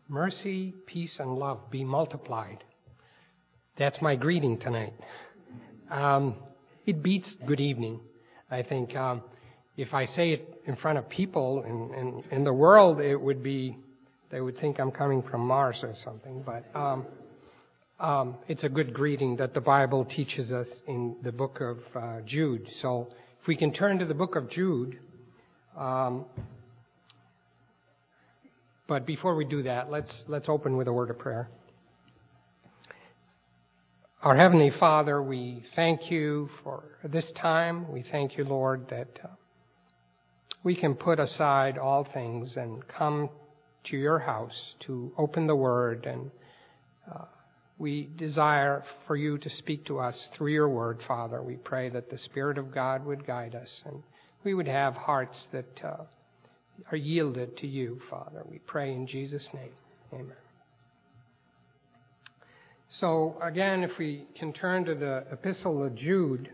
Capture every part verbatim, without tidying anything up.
Mercy, peace, and love be multiplied. That's my greeting tonight. Um, it beats good evening. I think um, if I say it in front of people in, in, in the world, it would be, they would think I'm coming from Mars or something. But um, um, it's a good greeting that the Bible teaches us in the book of uh, Jude. So if we can turn to the book of Jude. Um, but before we do that, let's let's open with a word of prayer. Our Heavenly Father, we thank you for this time. We thank you, Lord, that uh, we can put aside all things and come to your house to open the Word. And uh, we desire for you to speak to us through your Word, Father. We pray that the Spirit of God would guide us and we would have hearts that uh, are yielded to you, Father. We pray in Jesus' name. Amen. So, again, if we can turn to the Epistle of Jude.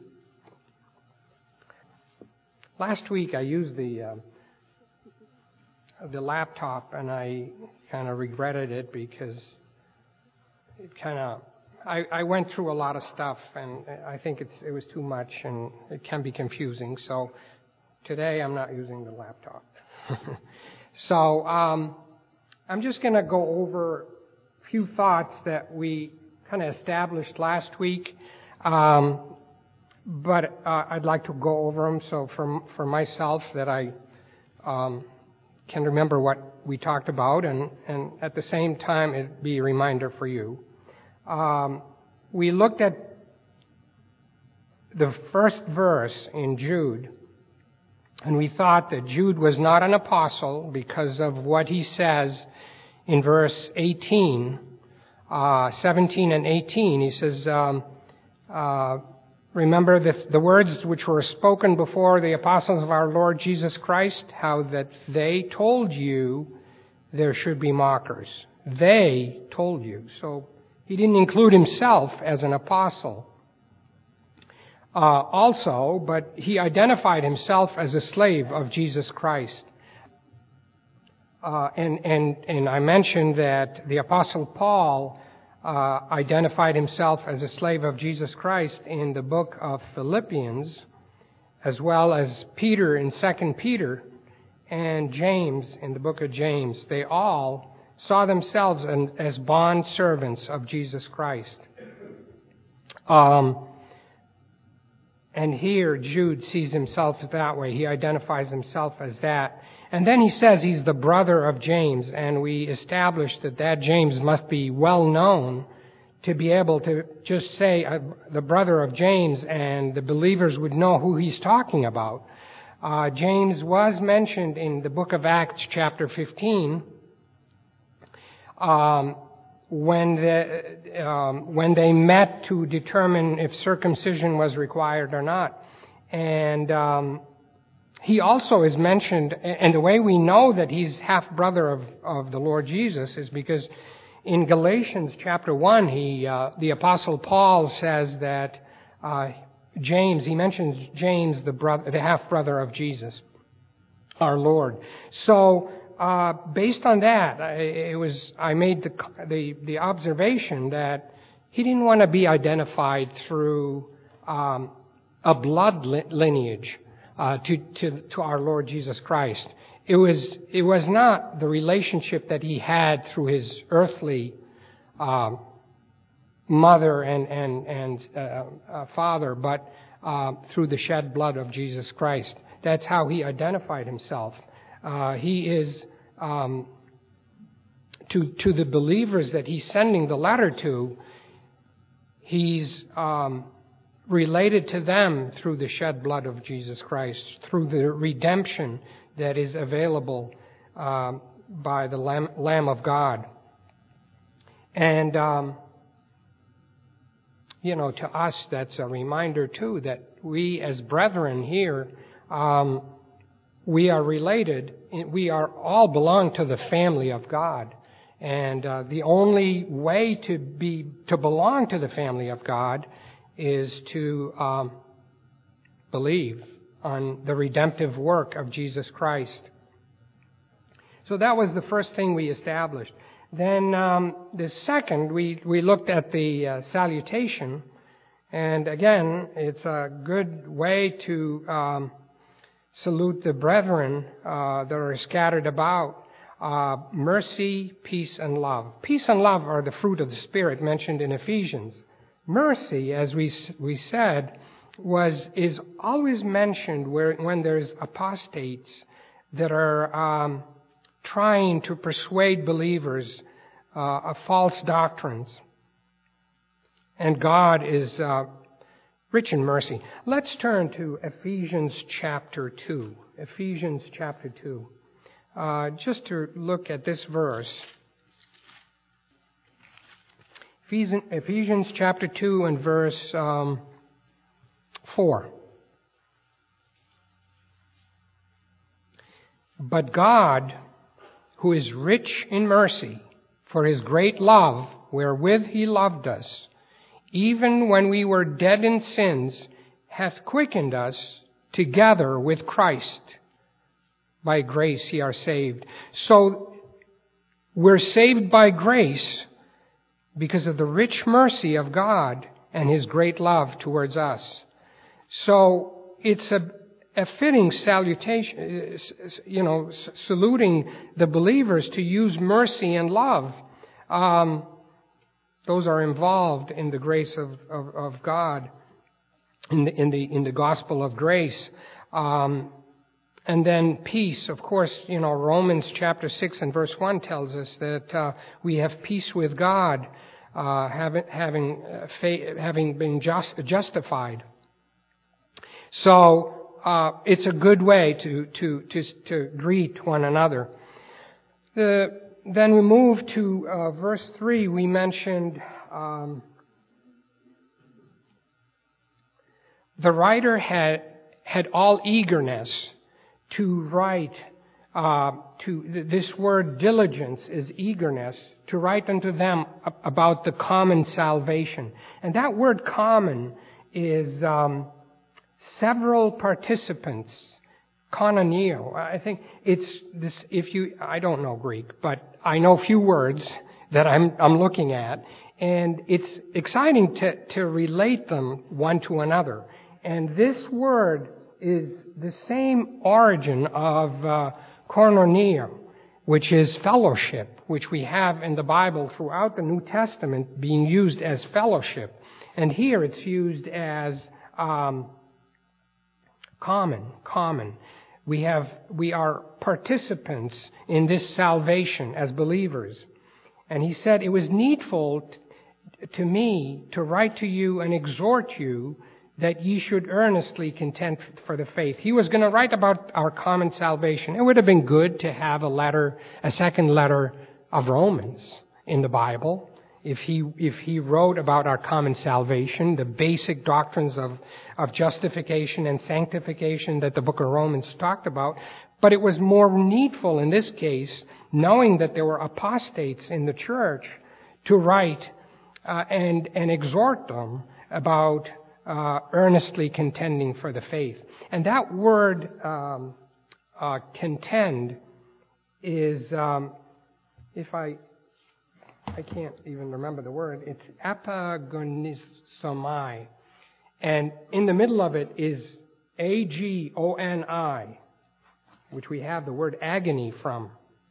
Last week I used the uh, the laptop, and I kind of regretted it because it kind of I, I went through a lot of stuff, and I think it's it was too much, and it can be confusing. So today I'm not using the laptop. so um, I'm just going to go over a few thoughts that we kind of established last week, um, but uh, I'd like to go over them so for for myself that I um, can remember what we talked about, and, and at the same time it'd be a reminder for you. Um, we looked at the first verse in Jude, and we thought that Jude was not an apostle because of what he says in verse eighteen. Uh, seventeen and eighteen, he says, um, uh, remember the, the words which were spoken before the apostles of our Lord Jesus Christ, how that they told you there should be mockers. They told you. So he didn't include himself as an apostle. Uh, also, but he identified himself as a slave of Jesus Christ. Uh, and, and, and I mentioned that the Apostle Paul uh, identified himself as a slave of Jesus Christ in the book of Philippians, as well as Peter in Second Peter and James in the book of James. They all saw themselves as bond servants of Jesus Christ. Um, and here Jude sees himself that way. He identifies himself as that. And then he says he's the brother of James, and we established that that James must be well known to be able to just say uh, the brother of James, and the believers would know who he's talking about. Uh, James was mentioned in the book of Acts chapter fifteen um, when, the, um, when they met to determine if circumcision was required or not. And Um, He also is mentioned, and the way we know that he's half-brother of, of the Lord Jesus is because in Galatians chapter one, he, uh, the Apostle Paul says that uh, James, he mentions James, the, brother, the half-brother of Jesus, our Lord. So uh, based on that, it was I made the, the, the observation that he didn't want to be identified through um, a blood lineage. Uh, to, to, to our Lord Jesus Christ. It was, it was not the relationship that he had through his earthly um, mother and, and, and uh, uh, father, but uh, through the shed blood of Jesus Christ. That's how he identified himself. Uh, he is, um, to, to the believers that he's sending the letter to, he's, um, related to them through the shed blood of Jesus Christ, through the redemption that is available um, by the Lamb, Lamb of God. And, um, you know, to us, that's a reminder, too, that we as brethren here, um, we are related. We are all belong to the family of God. And uh, the only way to be to belong to the family of God is to um, believe on the redemptive work of Jesus Christ. So that was the first thing we established. Then um, the second, we, we looked at the uh, salutation. And again, it's a good way to um, salute the brethren uh, that are scattered about. Uh, mercy, peace, and love. Peace and love are the fruit of the Spirit mentioned in Ephesians. Mercy, as we we said, was is always mentioned where when there's apostates that are um, trying to persuade believers uh, of false doctrines. And God is uh, rich in mercy. Let's turn to Ephesians chapter two. Ephesians chapter two. Uh, just to look at this verse. Ephesians, Ephesians chapter two and verse um, four. But God, who is rich in mercy, for his great love wherewith he loved us, even when we were dead in sins, hath quickened us together with Christ. By grace ye are saved. So we're saved by grace because of the rich mercy of God and his great love towards us. So it's a, a fitting salutation, you know, saluting the believers to use mercy and love. Um, those are involved in the grace of, of, of God, in the, in the, in the gospel of grace. Um, And then peace, of course, you know, Romans chapter six and verse one tells us that uh, we have peace with God, uh, having having uh, fa- having been just, justified. So uh, it's a good way to to to to greet one another. The, then we move to uh, verse three. We mentioned um, the writer had had all eagerness to write, uh, to this word diligence is eagerness, to write unto them about the common salvation. And that word common is um, several participants, koinoneo. I think it's this, if you, I don't know Greek, but I know few words that I'm, I'm looking at, and it's exciting to, to relate them one to another. And this word is the same origin of uh, koinonia, which is fellowship, which we have in the Bible throughout the New Testament being used as fellowship. And here it's used as um, common, common. We have, we are participants in this salvation as believers. And he said, it was needful t- to me to write to you and exhort you that ye should earnestly contend for the faith. He was going to write about our common salvation. It would have been good to have a letter, a second letter of Romans in the Bible. If he, if he wrote about our common salvation, the basic doctrines of, of justification and sanctification that the book of Romans talked about. But it was more needful in this case, knowing that there were apostates in the church, to write uh, and, and exhort them about Uh, earnestly contending for the faith. And that word, um, uh, contend, is, um, if I, I can't even remember the word, it's apagonizomai. And in the middle of it is A G O N I, which we have the word agony from.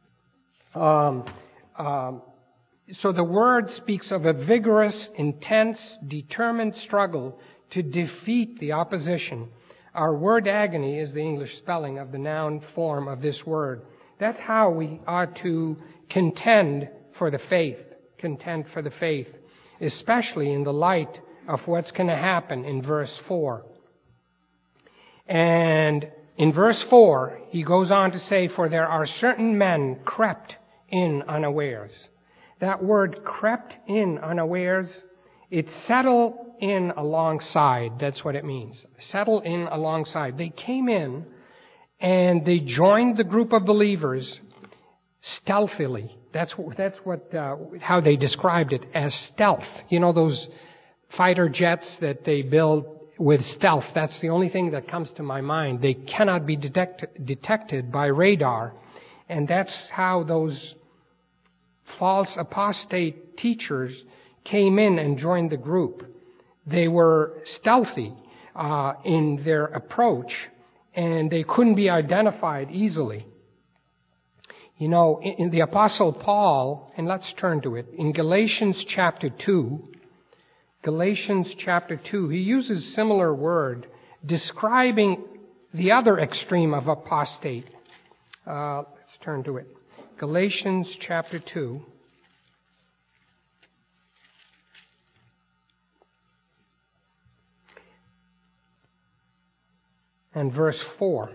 Um, um, so the word speaks of a vigorous, intense, determined struggle to defeat the opposition. Our word agony is the English spelling of the noun form of this word. That's how we are to contend for the faith, contend for the faith, especially in the light of what's going to happen in verse four. And in verse four, he goes on to say, for there are certain men crept in unawares. That word crept in unawares, it's settle in alongside. That's what it means. Settle in alongside. They came in and they joined the group of believers stealthily. That's that's what uh, how they described it, as stealth. You know those fighter jets that they build with stealth. That's the only thing that comes to my mind. They cannot be detect, detected by radar, and that's how those false apostate teachers came in and joined the group. They were stealthy uh, in their approach, and they couldn't be identified easily. You know, in, in the Apostle Paul, and let's turn to it, in Galatians chapter two, Galatians chapter two, he uses a similar word describing the other extreme of apostate. Uh, let's turn to it. Galatians chapter two. And verse four.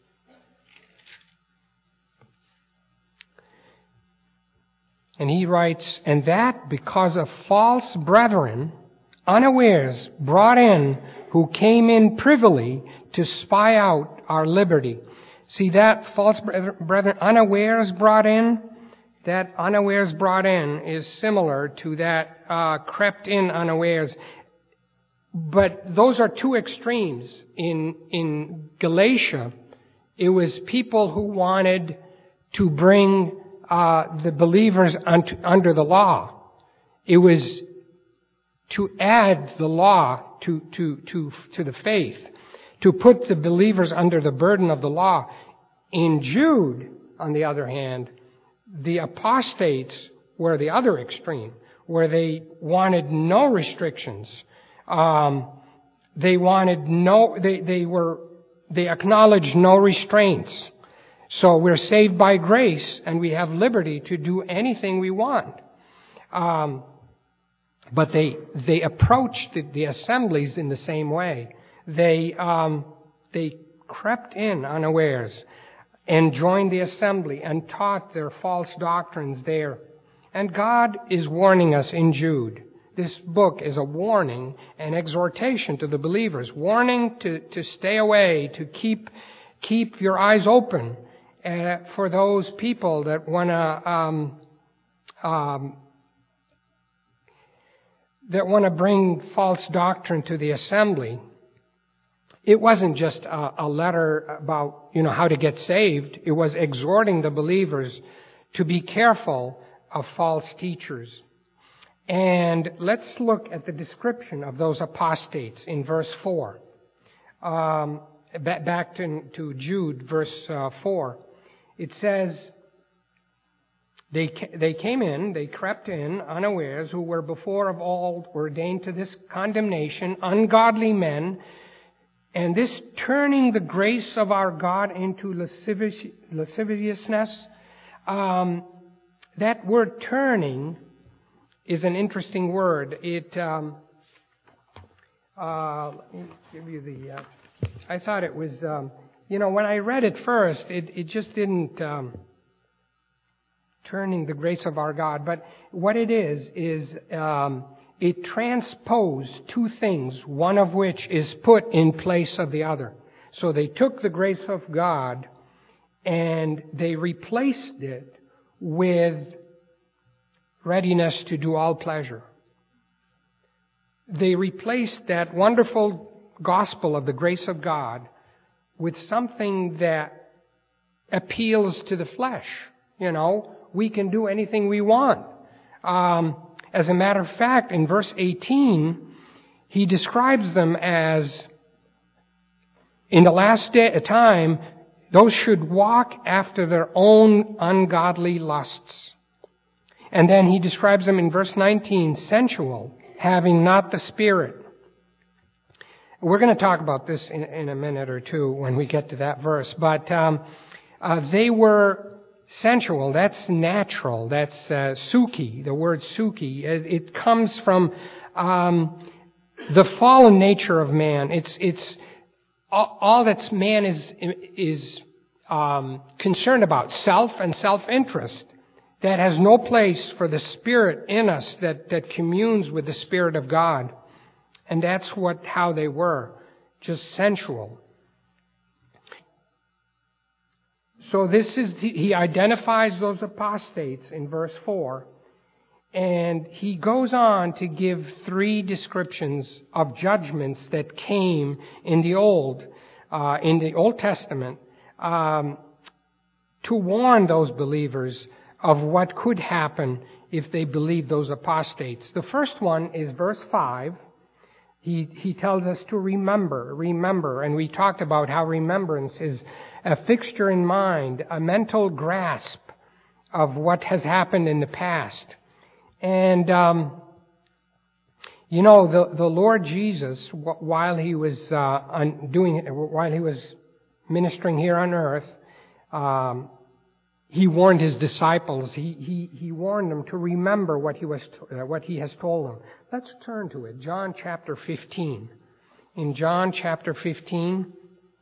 And he writes, "And that because of false brethren, unawares brought in, who came in privily to spy out our liberty." See that false brethren, unawares brought in? That unawares brought in is similar to that uh, crept in unawares. But those are two extremes. In, in Galatia, it was people who wanted to bring uh, the believers unto, under the law. It was to add the law to, to, to, to the faith, to put the believers under the burden of the law. In Jude, on the other hand, the apostates were the other extreme, where they wanted no restrictions. Um, they wanted no, they, they were, they acknowledged no restraints. So we're saved by grace, and we have liberty to do anything we want. Um, but they, they approached the, the assemblies in the same way. They, um, they crept in unawares and joined the assembly and taught their false doctrines there. And God is warning us in Jude. This book is a warning and exhortation to the believers, warning to, to stay away, to keep keep your eyes open uh, for those people that want to um, um, that want to bring false doctrine to the assembly. It wasn't just a, a letter about, you know, how to get saved. It was exhorting the believers to be careful of false teachers. And let's look at the description of those apostates in verse four. Um, back to, to Jude, verse uh, four. It says, they, they came in, they crept in unawares, who were before of old ordained to this condemnation, ungodly men, and this turning the grace of our God into lascivious, lasciviousness. Um, that word turning is an interesting word. It, um, uh, let me give you the, uh, I thought it was, um, you know, when I read it first, it, it just didn't, um, turning the grace of our God. But what it is, is, um, it transposed two things, one of which is put in place of the other. So they took the grace of God and they replaced it with readiness to do all pleasure. They replaced that wonderful gospel of the grace of God with something that appeals to the flesh. You know, we can do anything we want. Um, as a matter of fact, in verse eighteen, he describes them as, in the last day, time, those should walk after their own ungodly lusts. And then he describes them in verse nineteen, sensual, having not the Spirit. We're going to talk about this in, in a minute or two when we get to that verse. But um, uh, they were sensual. That's natural. That's uh, suki, the word suki. It, it comes from um, the fallen nature of man. It's it's all, all that man is is um, concerned about, self and self-interest. That has no place for the Spirit in us that, that communes with the Spirit of God. And that's what how they were, just sensual. So this is, he identifies those apostates in verse four, and he goes on to give three descriptions of judgments that came in the Old, uh, in the Old Testament, um, to warn those believers of what could happen if they believed those apostates. The first one is verse five. He, he tells us to remember, remember. And we talked about how remembrance is a fixture in mind, a mental grasp of what has happened in the past. And, um, you know, the, the Lord Jesus, while he was uh, doing, while he was ministering here on earth, um, he warned his disciples. He, he, he warned them to remember what he was, uh, what he has told them. Let's turn to it. John chapter fifteen. In John chapter fifteen,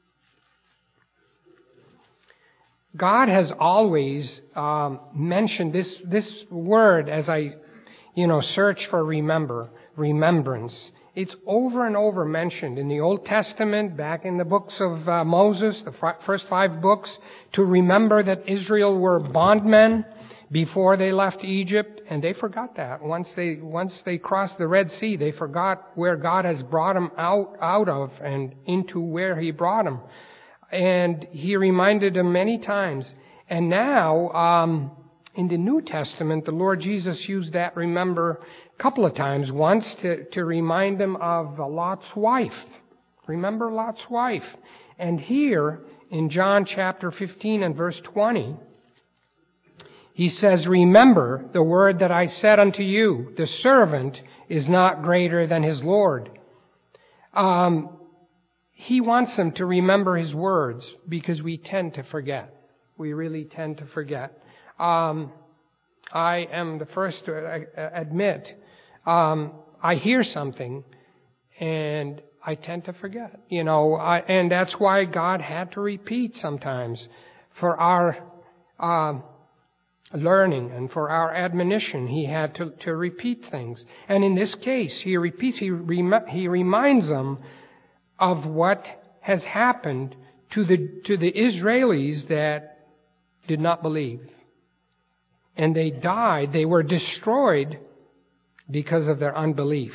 God has always um, mentioned this this word as I, you know, search for remember, remembrance. It's over and over mentioned in the Old Testament, back in the books of uh, Moses, the f- first five books, to remember that Israel were bondmen before they left Egypt, and they forgot that. Once they once they crossed the Red Sea, they forgot where God has brought them out, out of and into where He brought them. And He reminded them many times. And now, um, in the New Testament, the Lord Jesus used that remember a couple of times. Once to, to remind them of Lot's wife. Remember Lot's wife. And here, in John chapter fifteen and verse twenty, He says, remember the word that I said unto you, the servant is not greater than his Lord. Um, he wants them to remember His words because we tend to forget. We really tend to forget. Um, I am the first to admit, um, I hear something and I tend to forget. You know, I, and that's why God had to repeat sometimes for our um, learning and for our admonition. He had to, to repeat things. And in this case, He repeats, He, rem- he reminds them of what has happened to the to the Israelis that did not believe. And they died, they were destroyed because of their unbelief.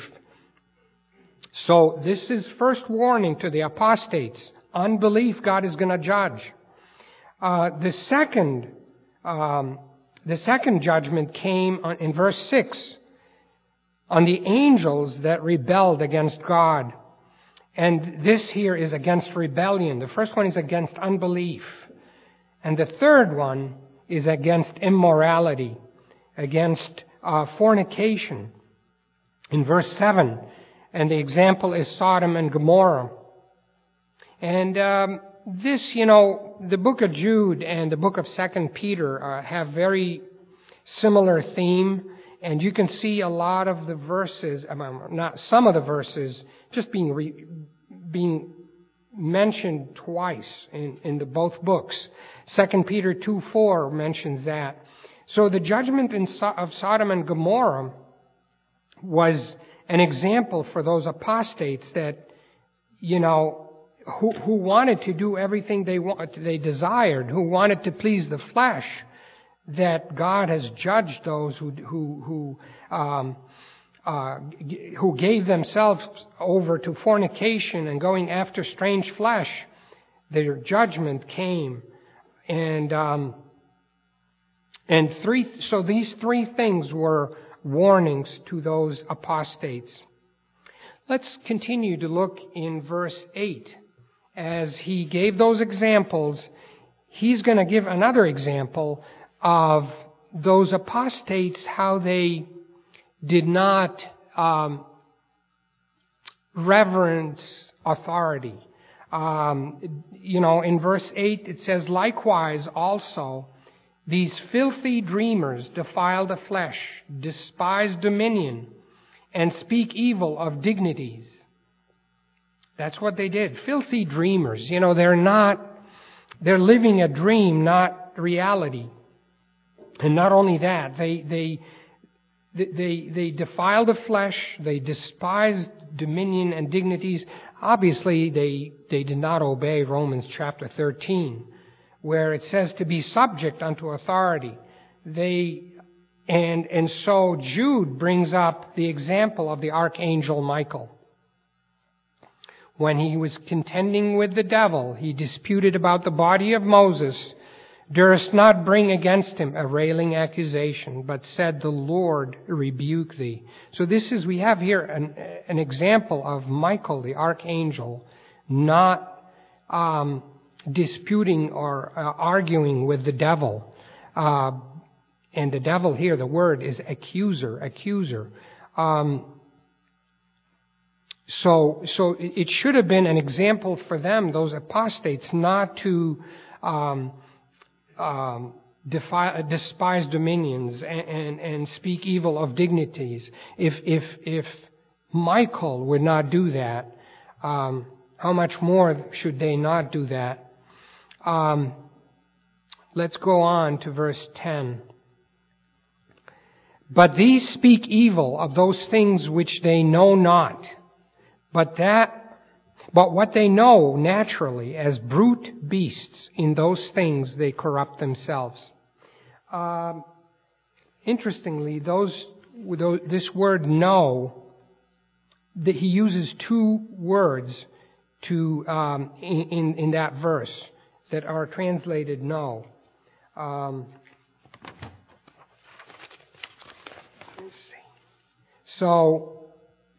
So this is first warning to the apostates. Unbelief, God is going to judge. Uh, the second um, the second judgment came on, in verse six on the angels that rebelled against God. And this here is against rebellion. The first one is against unbelief. And the third one is against immorality, against uh, fornication. In verse seven, and the example is Sodom and Gomorrah. And um, this, you know, the book of Jude and the book of Second Peter uh, have very similar theme. And you can see a lot of the verses, not some of the verses, just being re, being mentioned twice in, in the both books. Second Peter two four mentions that. So the judgment in, of Sodom and Gomorrah was an example for those apostates that, you know, who, who wanted to do everything they want, they desired, who wanted to please the flesh. That God has judged those who who who um, uh, who gave themselves over to fornication and going after strange flesh. Their judgment came, and um, and three. So these three things were warnings to those apostates. Let's continue to look in verse eight. As he gave those examples, he's going to give another example of those apostates, how they did not um, reverence authority. Um, you know, in verse eight it says, likewise also, these filthy dreamers defile the flesh, despise dominion, and speak evil of dignities. That's what they did. Filthy dreamers. You know, they're not, they're living a dream, not reality. And not only that, they they they they defile the flesh, they despise dominion and dignities. Obviously, they they did not obey Romans chapter thirteen, where it says to be subject unto authority. They and and so Jude brings up the example of the archangel Michael. When he was contending with the devil, he disputed about the body of Moses. durst not bring against him a railing accusation, but said, the Lord rebuke thee. So this is, we have here an, an example of Michael, the archangel, not um, disputing or uh, arguing with the devil. Uh, and the devil here, the word is accuser, accuser. Um, so, so it should have been an example for them, those apostates, not to um, um, defy, despise dominions and, and, and speak evil of dignities. If if if Michael would not do that, um, how much more should they not do that? Um, let's go on to verse ten. But these speak evil of those things which they know not, but that, but what they know naturally, as brute beasts, in those things they corrupt themselves. Um, interestingly, those, those this word "know," that he uses two words to um, in, in in that verse that are translated "know." Um, So,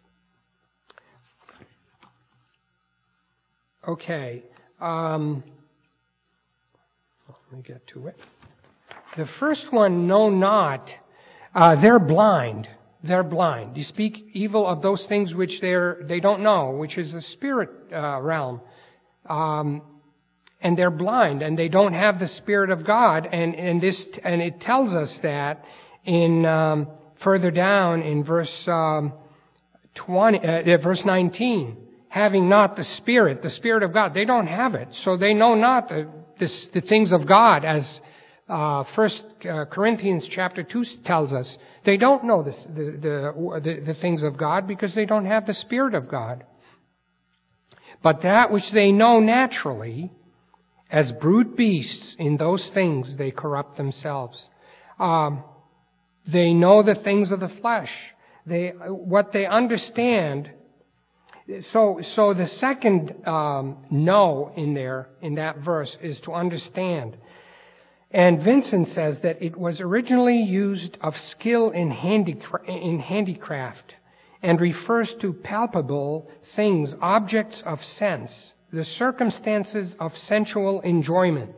okay, um, let me get to it. The first one, know not, uh, they're blind. They're blind. You speak evil of those things which they're, they don't know, which is the spirit uh, realm. Um, and they're blind, and they don't have the Spirit of God. And, and, this, and it tells us that in... Um, Further down in verse um, twenty, uh, verse nineteen, having not the Spirit, the Spirit of God, they don't have it, so they know not the, this, the things of God, as uh, First uh, Corinthians chapter two tells us. They don't know this, the, the the the things of God because they don't have the Spirit of God. But that which they know naturally, as brute beasts, in those things they corrupt themselves. Um, They know the things of the flesh. They, what they understand. So, so the second um, "know" in there, in that verse, is to understand. And Vincent says that it was originally used of skill in, handicra- in handicraft, and refers to palpable things, objects of sense, the circumstances of sensual enjoyment.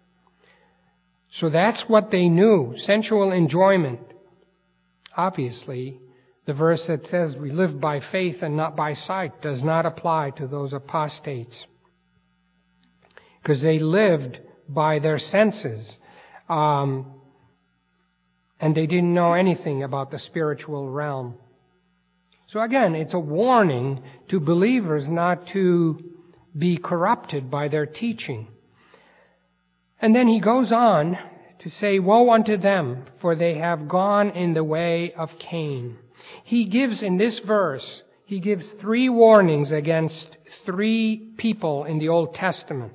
So that's what they knew, sensual enjoyment. Obviously, the verse that says we live by faith and not by sight does not apply to those apostates, because they lived by their senses, um, and they didn't know anything about the spiritual realm. So again, it's a warning to believers not to be corrupted by their teaching. And then he goes on to say, woe unto them, for they have gone in the way of Cain. He gives in this verse, he gives three warnings against three people in the Old Testament.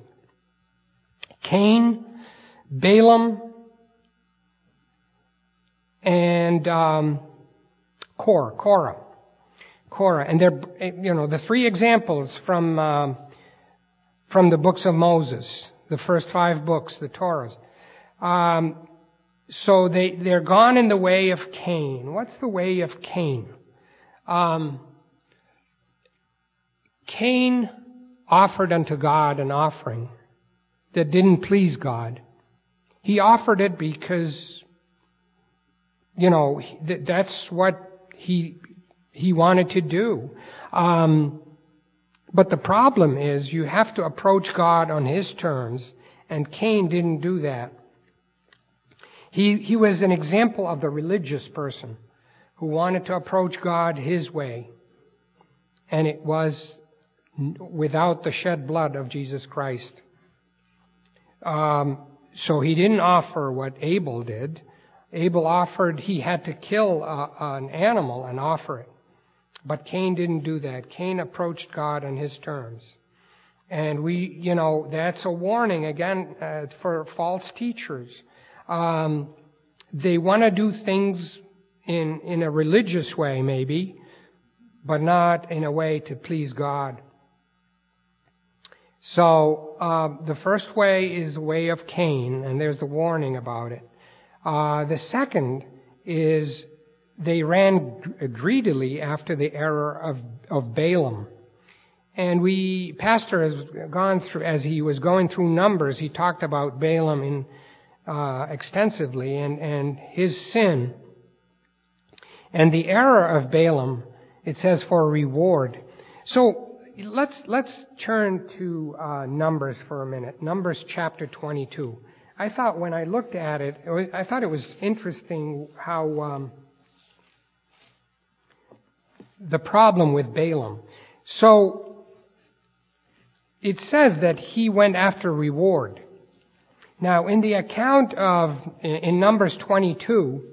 Cain, Balaam, and um, Korah. Korah. Korah. And they're, you know, the three examples from um, from the books of Moses, the first five books, the Torahs. Um, so they, they're gone in the way of Cain. What's the way of Cain? Um, Cain offered unto God an offering that didn't please God. He offered it because, you know, that's what he, he wanted to do. Um, but the problem is you have to approach God on His terms, and Cain didn't do that. He, he was an example of the religious person who wanted to approach God his way. And it was without the shed blood of Jesus Christ. Um, so he didn't offer what Abel did. Abel offered, he had to kill uh, an animal and offer it. But Cain didn't do that. Cain approached God on his terms. And we, you know, that's a warning again uh, for false teachers. Um, they want to do things in, in a religious way, maybe, but not in a way to please God. So uh, the first way is the way of Cain, and there's the warning about it. Uh, the second is they ran greedily after the error of, of Balaam. And we, Pastor has gone through, as he was going through Numbers, he talked about Balaam in, uh, extensively and, and his sin. And the error of Balaam, it says for reward. So let's, let's turn to uh, Numbers for a minute. Numbers chapter twenty-two. I thought when I looked at it, it was, I thought it was interesting how um, the problem with Balaam. So it says that he went after reward. Now, in the account of, in Numbers twenty-two,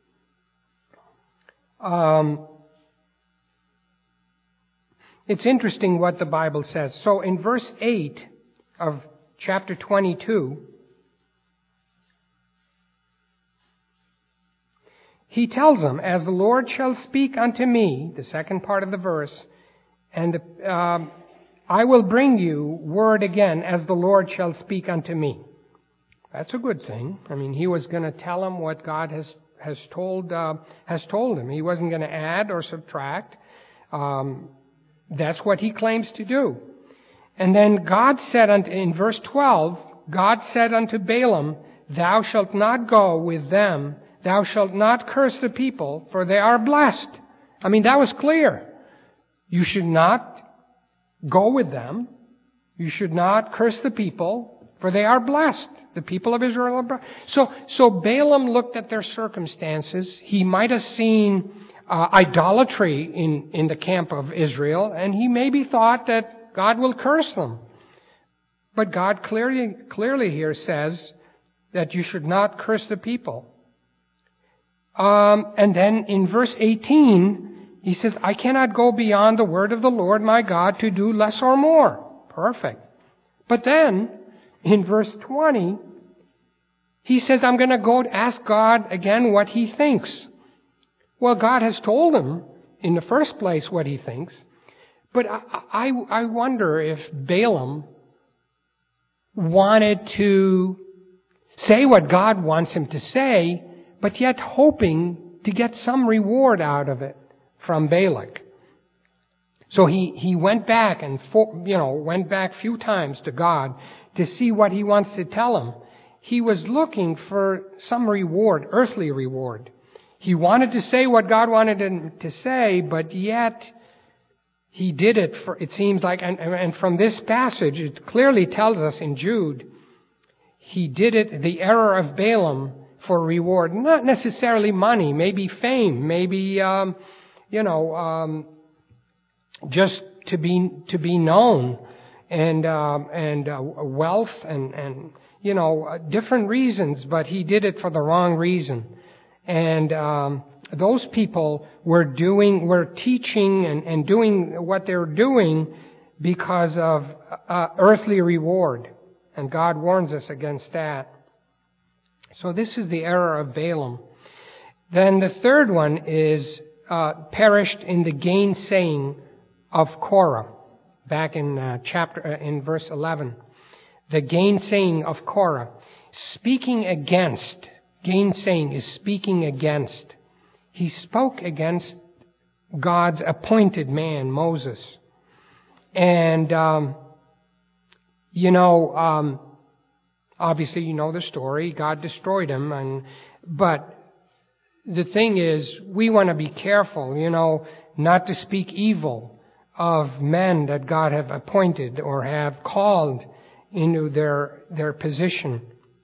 um, it's interesting what the Bible says. So in verse eight of chapter twenty-two, he tells them, as the Lord shall speak unto me, the second part of the verse, and the, um, I will bring you word again as the Lord shall speak unto me. That's a good thing. I mean, he was going to tell him what God has has told uh, has told him. He wasn't going to add or subtract. Um, that's what he claims to do. And then God said unto, in verse twelve, God said unto Balaam, thou shalt not go with them. Thou shalt not curse the people, for they are blessed. I mean, that was clear. You should not go with them. You should not curse the people, for they are blessed. The people of Israel are blessed. So, so Balaam looked at their circumstances. He might have seen uh, idolatry in, in the camp of Israel, and he maybe thought that God will curse them. But God clearly, clearly here says that you should not curse the people. Um, and then in verse eighteen, he says, I cannot go beyond the word of the Lord my God to do less or more. Perfect. But then, in verse twenty, he says, I'm going to go ask God again what he thinks. Well, God has told him in the first place what he thinks. But I, I, I wonder if Balaam wanted to say what God wants him to say, but yet hoping to get some reward out of it from Balak. So he, he went back and, for, you know, went back a few times to God to see what he wants to tell him. He was looking for some reward, earthly reward. He wanted to say what God wanted him to say, but yet he did it for, it seems like, and, and from this passage, it clearly tells us in Jude, he did it, the error of Balaam, for reward, not necessarily money, maybe fame, maybe, um, you know, um, just to be to be known, and uh, and uh, wealth, and and you know, uh, different reasons. But he did it for the wrong reason, and um, those people were doing, were teaching, and, and doing what they were doing because of uh, earthly reward, and God warns us against that. So this is the error of Balaam. Then the third one is uh, perished in the gainsaying of Korah. Back in uh, chapter uh, in verse eleven, the gainsaying of Korah, speaking against. Gainsaying is speaking against. He spoke against God's appointed man, Moses, and um, you know. Um, Obviously, you know the story. God destroyed him. And, but the thing is, we want to be careful, you know, not to speak evil of men that God have appointed or have called into their, their position.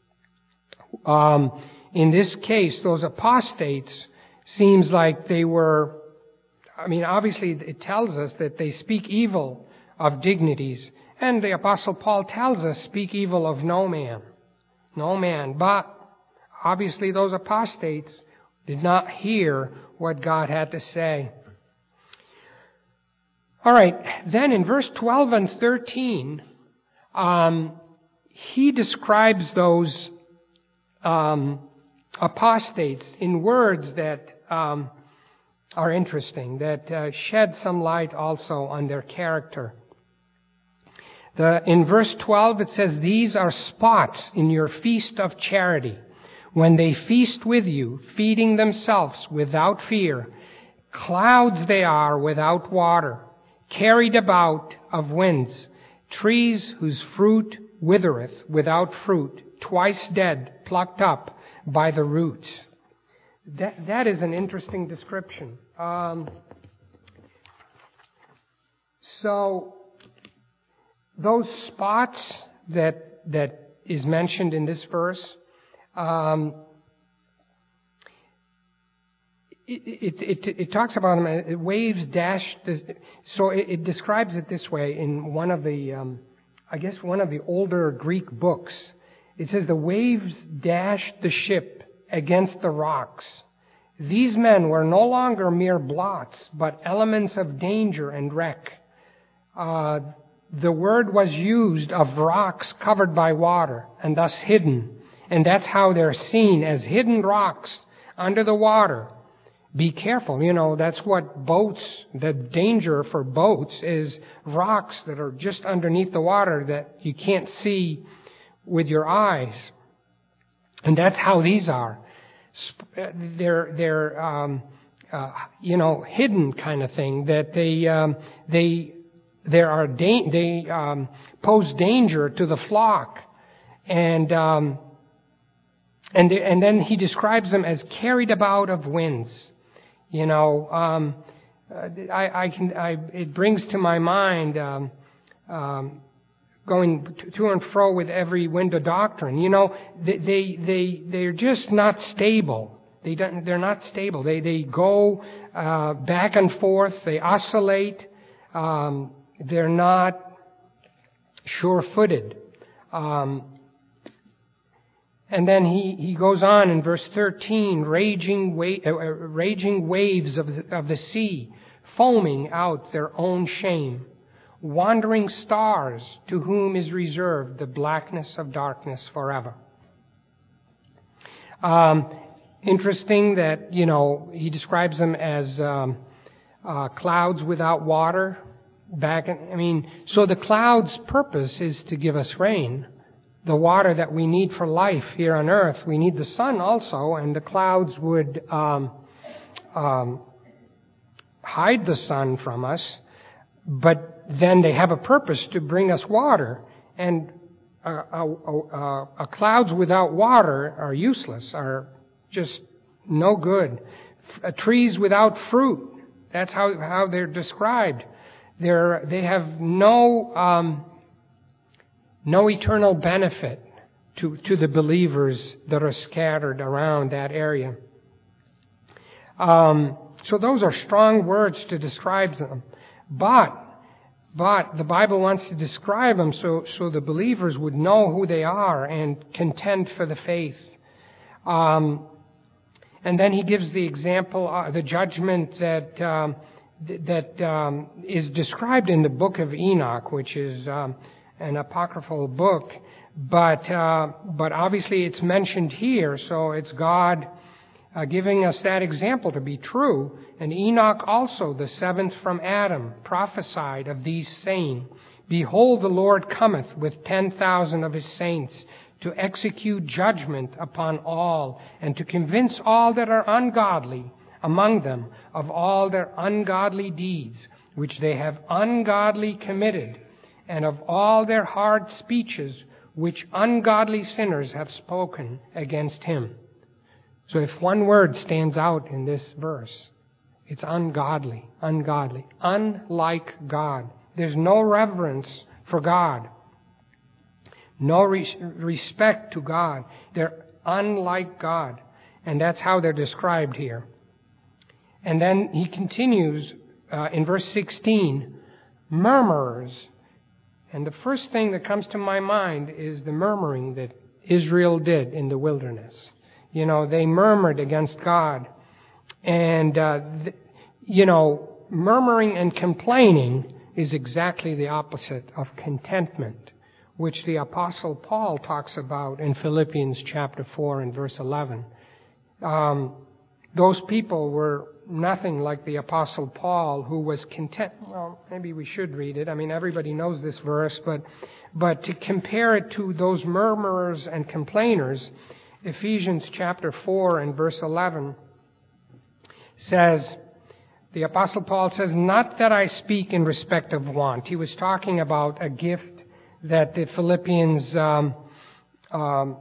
Um, in this case, those apostates seems like they were, I mean, obviously it tells us that they speak evil of dignities. And the Apostle Paul tells us, speak evil of no man. No man. But obviously those apostates did not hear what God had to say. All right. Then in verse twelve and thirteen, um, he describes those um, apostates in words that um, are interesting, that uh, shed some light also on their character. The, in verse twelve it says, these are spots in your feast of charity, when they feast with you, feeding themselves without fear. Clouds they are without water, carried about of winds, trees whose fruit withereth without fruit, twice dead, plucked up by the roots. That, that is an interesting description. Um, so, those spots that that is mentioned in this verse, um, it, it, it, it talks about them as waves dashed. The, so it, it describes it this way in one of the, um, I guess, one of the older Greek books. It says the waves dashed the ship against the rocks. These men were no longer mere blots, but elements of danger and wreck. Uh, the word was used of rocks covered by water and thus hidden. And that's how they're seen, as hidden rocks under the water. Be careful, you know, that's what boats, the danger for boats is rocks that are just underneath the water that you can't see with your eyes. And that's how these are. They're, they're, um, uh, you know, hidden kind of thing, that they, um, they, there are, da- they, um, pose danger to the flock. And, um, and, and then he describes them as carried about of winds. You know, um, I, I can, I, it brings to my mind, um, um, going to and fro with every wind of doctrine. You know, they, they, they, they're just not stable. They don't, they're not stable. They, they go, uh, back and forth. They oscillate. Um, they're not sure-footed. Um, and then he, he goes on in verse thirteen, raging, wa- uh, raging waves of the, of the sea, foaming out their own shame. Wandering stars, to whom is reserved the blackness of darkness forever. Um, interesting that, you know, he describes them as um, uh, clouds without water. Back, in, I mean, so the cloud's purpose is to give us rain, the water that we need for life here on earth. We need the sun also, and the clouds would um, um, hide the sun from us. But then they have a purpose to bring us water. And uh, uh, uh, uh, clouds without water are useless, are just no good. F- uh, trees without fruit, that's how, how they're described. They're, they have no, um, no eternal benefit to, to the believers that are scattered around that area. Um, so those are strong words to describe them. But, but the Bible wants to describe them so, so the believers would know who they are and contend for the faith. Um, and then he gives the example, uh, the judgment that, um, th- that, um, is described in the book of Enoch, which is, um, an apocryphal book. But, uh, but obviously it's mentioned here, so it's God, Uh, giving us that example to be true. And Enoch also, the seventh from Adam, prophesied of these, saying, Behold, the Lord cometh with ten thousand of his saints to execute judgment upon all, and to convince all that are ungodly among them of all their ungodly deeds, which they have ungodly committed, and of all their hard speeches, which ungodly sinners have spoken against him. So if one word stands out in this verse, it's ungodly, ungodly, unlike God. There's no reverence for God, no re- respect to God. They're unlike God, and that's how they're described here. And then he continues uh, in verse sixteen, murmurers. And the first thing that comes to my mind is the murmuring that Israel did in the wilderness. You know, they murmured against God. And, uh, th- you know, murmuring and complaining is exactly the opposite of contentment, which the Apostle Paul talks about in Philippians chapter four and verse eleven. Um, those people were nothing like the Apostle Paul, who was content. Well, maybe we should read it. I mean, everybody knows this verse, but but to compare it to those murmurers and complainers, Ephesians chapter four and verse eleven says, the Apostle Paul says, "Not that I speak in respect of want." He was talking about a gift that the Philippians um, um,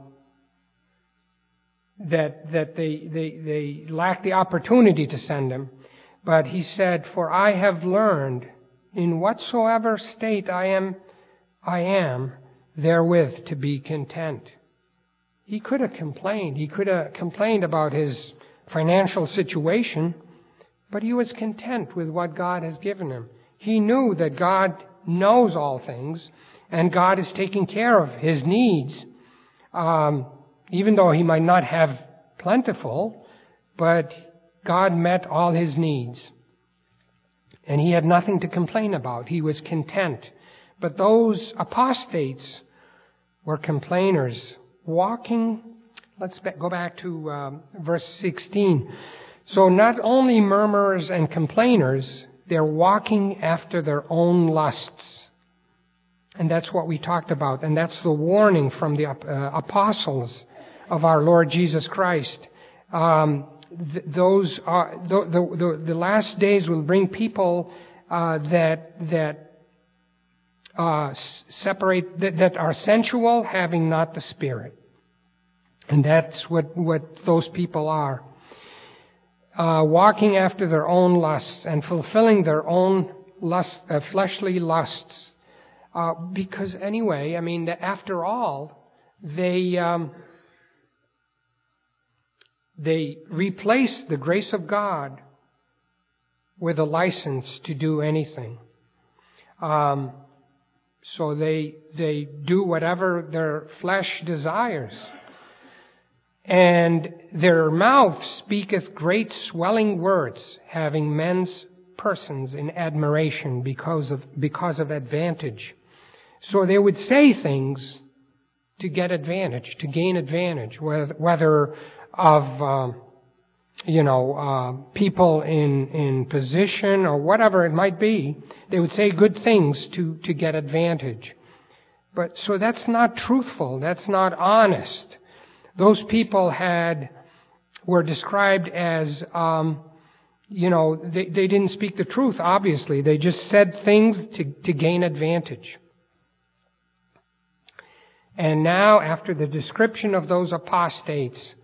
that that they, they they lacked the opportunity to send him. But he said, "For I have learned in whatsoever state I am I am therewith to be content." He could have complained. He could have complained about his financial situation, but he was content with what God has given him. He knew that God knows all things, and God is taking care of his needs, um, even though he might not have plentiful, but God met all his needs. And he had nothing to complain about. He was content. But those apostates were complainers, walking. Let's go back to um, verse sixteen. So not only murmurers and complainers, they're walking after their own lusts. And that's what we talked about. And that's the warning from the uh, apostles of our Lord Jesus Christ. Um, th- those are the, the, the, the last days will bring people uh, that that uh, separate that, that are sensual, having not the Spirit. And that's what what those people are. Uh, walking after their own lusts and fulfilling their own lust, uh, fleshly lusts. Uh, because anyway, I mean, after all, they um, they replace the grace of God with a license to do anything. Um, so they they do whatever their flesh desires. And their mouth speaketh great swelling words, having men's persons in admiration because of because of advantage. So they would say things to get advantage, to gain advantage, whether, whether of um, you know uh, people in in position or whatever it might be. They would say good things to to get advantage. But so that's not truthful. That's not honest. Those people had were described as, um, you know, they, they didn't speak the truth, obviously. They just said things to, to gain advantage. And now, after the description of those apostates,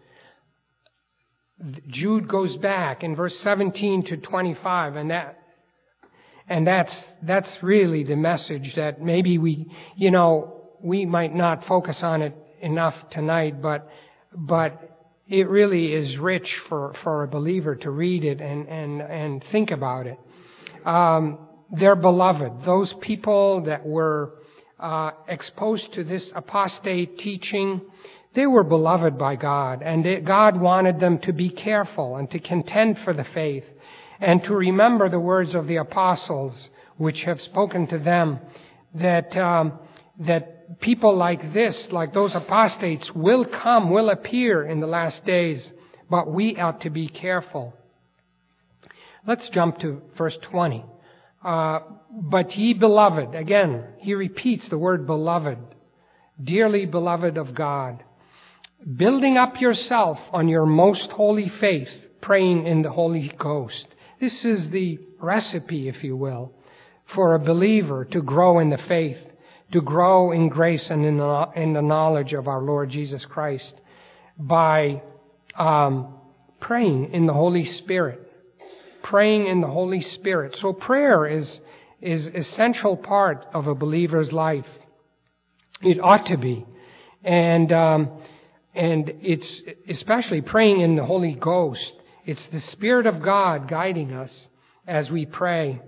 Jude goes back in verse seventeen to twenty-five, and that and that's that's really the message that maybe we, you know, we might not focus on it enough tonight, but but it really is rich for, for a believer to read it and, and, and think about it. Um, they're beloved. Those people that were uh, exposed to this apostate teaching, they were beloved by God, and it, God wanted them to be careful and to contend for the faith and to remember the words of the apostles which have spoken to them that um, that people like this, like those apostates, will come, will appear in the last days, but we ought to be careful. Let's jump to verse twenty. Uh, but ye beloved, again, he repeats the word beloved, dearly beloved of God, building up yourself on your most holy faith, praying in the Holy Ghost. This is the recipe, if you will, for a believer to grow in the faith, to grow in grace and in the, in the knowledge of our Lord Jesus Christ by um, praying in the Holy Spirit. Praying in the Holy Spirit. So prayer is is essential part of a believer's life. It ought to be. And um, and it's especially praying in the Holy Ghost. It's the Spirit of God guiding us as we pray.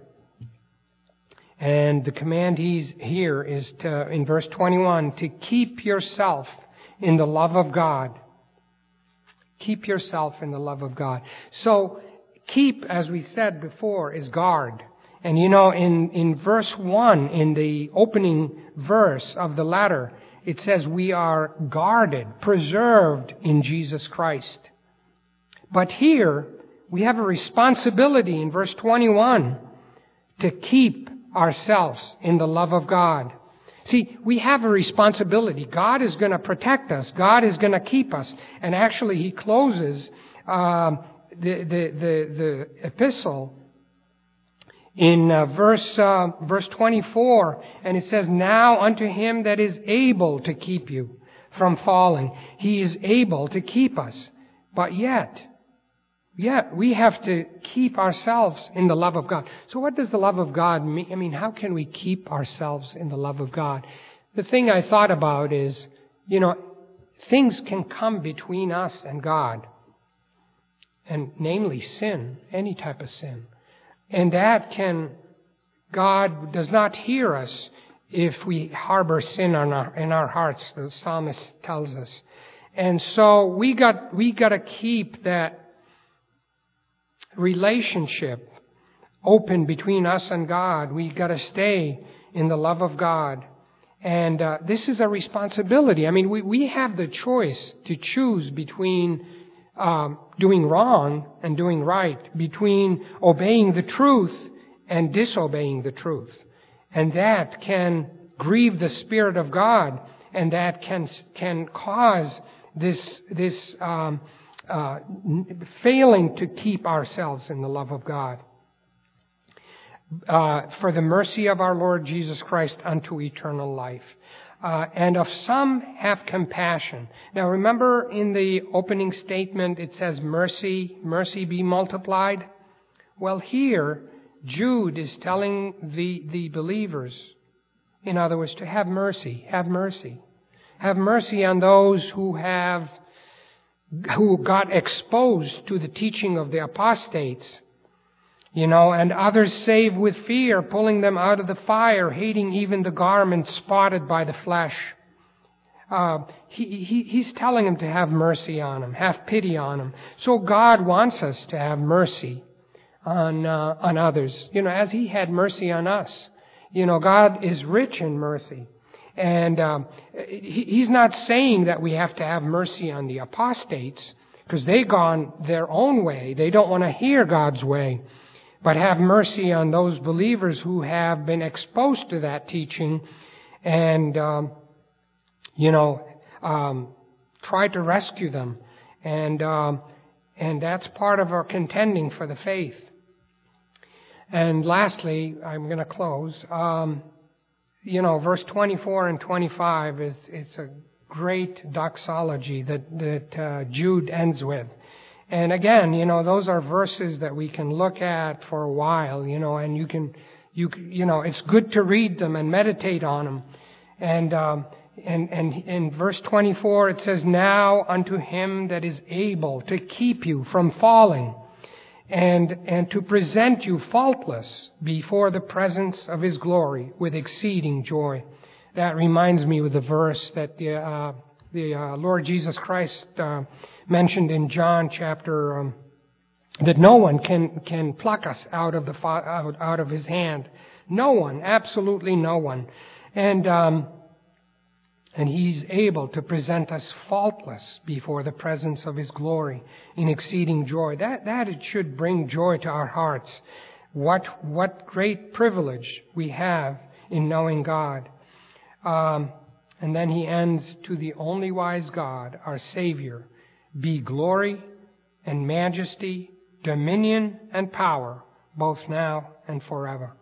And the command he's here is to, in verse twenty-one, to keep yourself in the love of God. Keep yourself in the love of God. So, keep, as we said before, is guard. And you know, in, in verse one, in the opening verse of the letter, it says we are guarded, preserved in Jesus Christ. But here, we have a responsibility in verse twenty-one to keep ourselves in the love of God. See, we have a responsibility. God is going to protect us. God is going to keep us. And actually, he closes um, the, the, the, the epistle in uh, verse uh, verse twenty-four, and it says, "Now unto him that is able to keep you from falling." He is able to keep us. But yet, yet we have to keep ourselves in the love of God. So what does the love of God mean? I mean, how can we keep ourselves in the love of God? The thing I thought about is, you know, things can come between us and God. And namely sin, any type of sin. And that can, God does not hear us if we harbor sin in our, in our hearts, the psalmist tells us. And so we got, we got to keep that relationship open between us and God. We got to stay in the love of God. And uh, this is a responsibility. I mean, we, we have the choice to choose between um, doing wrong and doing right, between obeying the truth and disobeying the truth. And that can grieve the Spirit of God, and that can can cause this this um, uh, failing to keep ourselves in the love of God. Uh, for the mercy of our Lord Jesus Christ unto eternal life. Uh, and of some have compassion. Now remember in the opening statement it says mercy, mercy be multiplied. Well, here Jude is telling the, the believers, in other words, to have mercy, have mercy. Have mercy on those who have, who got exposed to the teaching of the apostates. You know, and others save with fear, pulling them out of the fire, hating even the garment spotted by the flesh. Uh, he, he, he's telling them to have mercy on them, have pity on them. So God wants us to have mercy on uh, on others, you know, as He had mercy on us. You know, God is rich in mercy. And um, he, He's not saying that we have to have mercy on the apostates, because they've gone their own way. They don't want to hear God's way. But have mercy on those believers who have been exposed to that teaching and, um, you know, um, try to rescue them. And um, and that's part of our contending for the faith. And lastly, I'm going to close. Um, you know, verse twenty-four and twenty-five is it's a great doxology that, that uh, Jude ends with. And again, you know, those are verses that we can look at for a while, you know, and you can, you you know, it's good to read them and meditate on them. And um, and and in verse twenty-four it says, "Now unto him that is able to keep you from falling, and and to present you faultless before the presence of his glory with exceeding joy." That reminds me of the verse that the uh, the uh, Lord Jesus Christ Uh, mentioned in John chapter um, that no one can can pluck us out of the out, out of His hand. No one, absolutely no one, and um, and He's able to present us faultless before the presence of His glory in exceeding joy. That that it should bring joy to our hearts. What what great privilege we have in knowing God. Um, and then He ends, "To the only wise God, our Savior, be glory and majesty, dominion and power, both now and forever."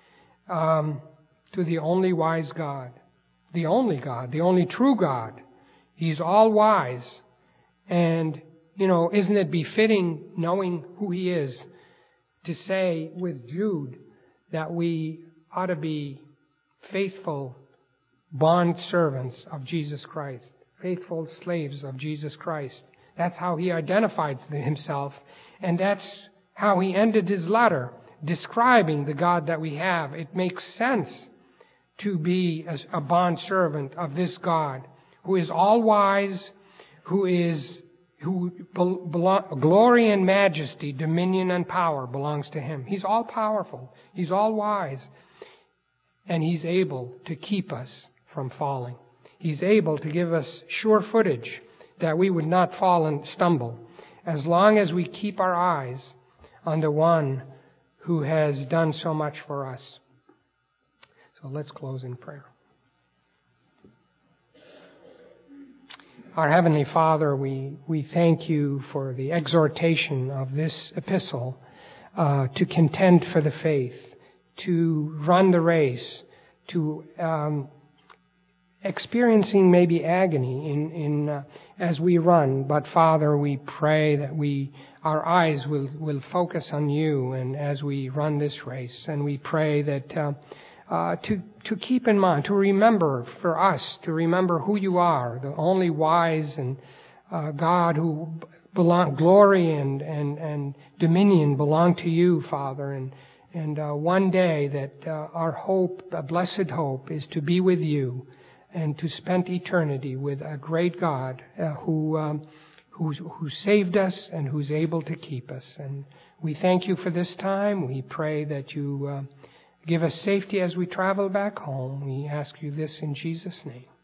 Um, to the only wise God, the only God, the only true God. He's all wise. And, you know, isn't it befitting, knowing who He is, to say with Jude that we ought to be faithful bond servants of Jesus Christ, faithful slaves of Jesus Christ. That's how he identified himself, and that's how he ended his letter, describing the God that we have. It makes sense to be a bond servant of this God, who is all wise, who is who belong, glory and majesty, dominion and power belongs to Him. He's all powerful. He's all wise, and He's able to keep us from falling. He's able to give us sure footage that we would not fall and stumble, as long as we keep our eyes on the one who has done so much for us. So let's close in prayer. Our Heavenly Father, we, we thank you for the exhortation of this epistle uh, to contend for the faith, to run the race, to um, experiencing maybe agony in, in uh, as we run. But Father, we pray that we our eyes will, will focus on you and as we run this race. And we pray that uh, uh, to to keep in mind, to remember for us, to remember who you are, the only wise and uh, God who belong, glory and, and, and dominion belong to you, Father. And And uh, one day that uh, our hope, a blessed hope, is to be with you and to spend eternity with a great God uh, who, um, who who saved us and who's able to keep us. And we thank you for this time. We pray that you uh, give us safety as we travel back home. We ask you this in Jesus' name.